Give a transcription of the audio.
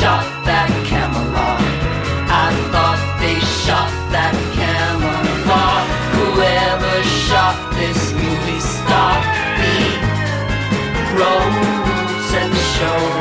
shot that Camelot. I thought they shot that Camelot. Whoever shot this movie star, he wrote and showed.